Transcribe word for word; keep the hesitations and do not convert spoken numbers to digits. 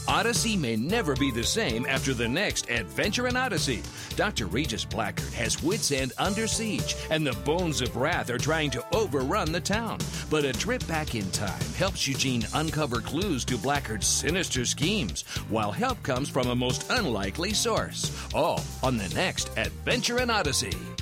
Odyssey may never be the same after the next Adventure in Odyssey. Doctor Regis Blackguard has Wits End under siege, and the Bones of Wrath are trying to overrun the town. But a trip back in time helps Eugene uncover clues to Blackguard's sinister schemes, while help comes from a most unlikely source. All on the next Adventure in Odyssey.